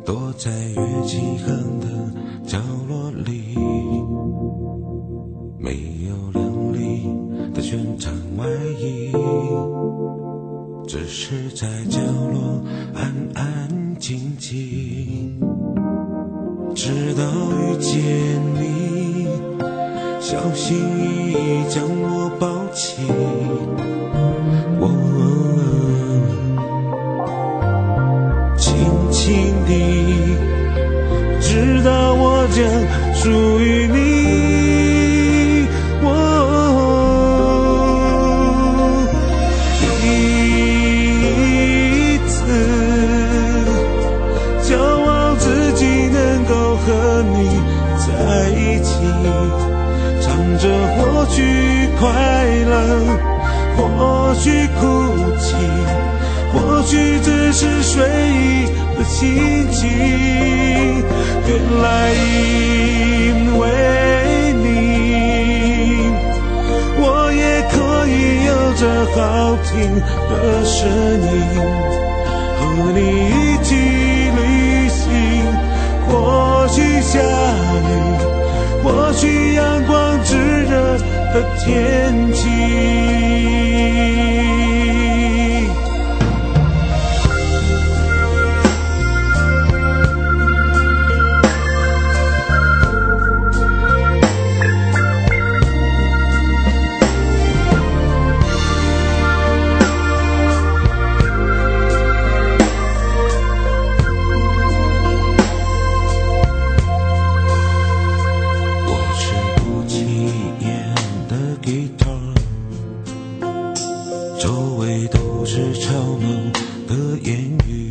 躲在越漆黑的角落里，没有亮丽的宣传外衣，只是在角落安安静静。直到遇见你，小心翼翼将我抱起，我轻轻地直到我将属于你，第一次骄傲自己能够和你在一起，唱着或许快乐，或许哭泣，或许只是睡意的心情。原来因为你，我也可以有着好听的声音，和你一起旅行。或许下雨，或许阳光炙热的天气。周围都是吵闹的言语，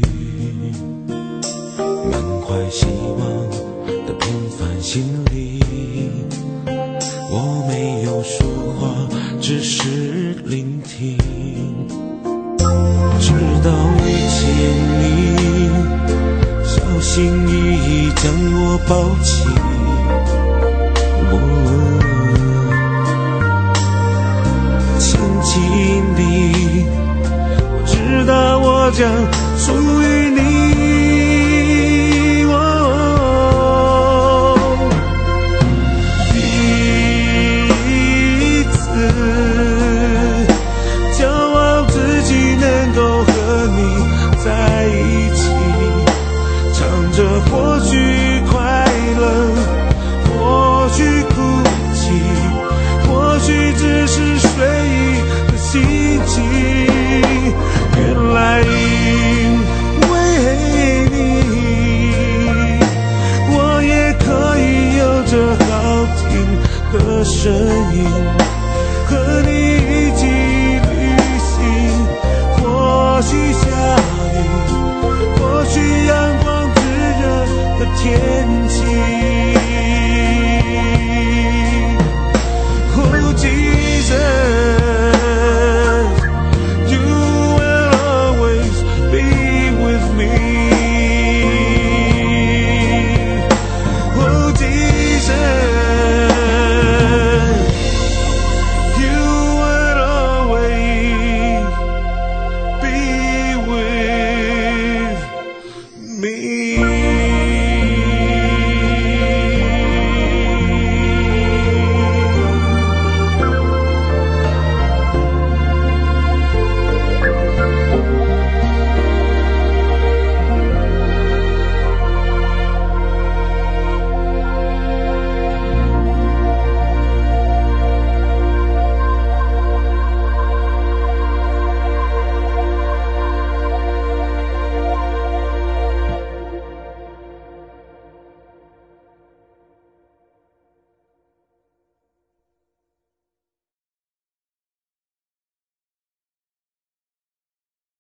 满怀希望的平凡心里，我没有说话，只是聆听。直到遇见你，小心翼翼将我抱起，轻地，我知道我将属于你。第一次骄傲自己能够和你在一起，唱着或许快乐，或许哭泣，或许只是睡意心情。原来